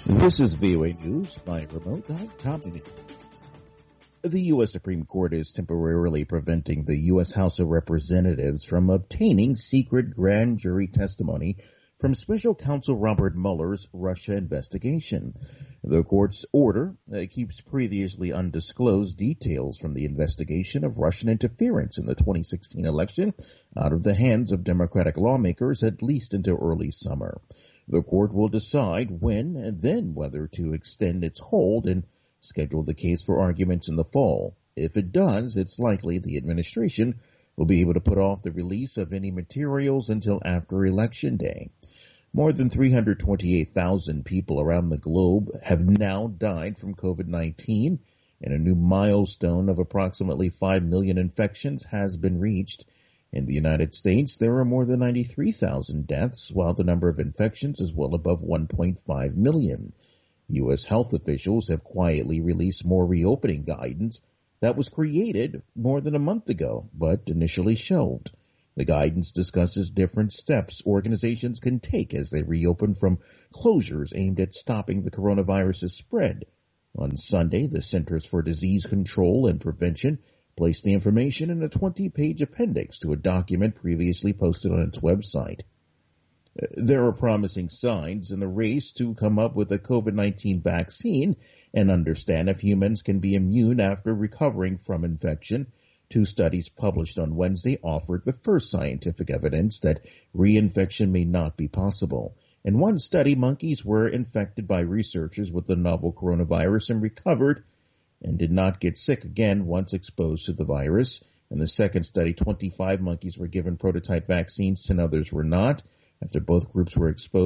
This is VOA News by remote. I'm Tommy. The U.S. Supreme Court is temporarily preventing the U.S. House of Representatives from obtaining secret grand jury testimony from Special Counsel Robert Mueller's Russia investigation. The court's order keeps previously undisclosed details from the investigation of Russian interference in the 2016 election out of the hands of Democratic lawmakers at least until early summer. The court will decide when and then whether to extend its hold and schedule the case for arguments in the fall. If it does, it's likely the administration will be able to put off the release of any materials until after Election Day. More than 328,000 people around the globe have now died from COVID-19, and a new milestone of approximately 5 million infections has been reached. In the United States, there are more than 93,000 deaths, while the number of infections is well above 1.5 million. U.S. health officials have quietly released more reopening guidance that was created more than a month ago, but initially shelved. The guidance discusses different steps organizations can take as they reopen from closures aimed at stopping the coronavirus's spread. On Sunday, the Centers for Disease Control and Prevention placed the information in a 20-page appendix to a document previously posted on its website. There are promising signs in the race to come up with a COVID-19 vaccine and understand if humans can be immune after recovering from infection. 2 studies published on Wednesday offered the first scientific evidence that reinfection may not be possible. In one study, monkeys were infected by researchers with the novel coronavirus and recovered and did not get sick again once exposed to the virus. In the second study, 25 monkeys were given prototype vaccines, 10 others were not. After both groups were exposed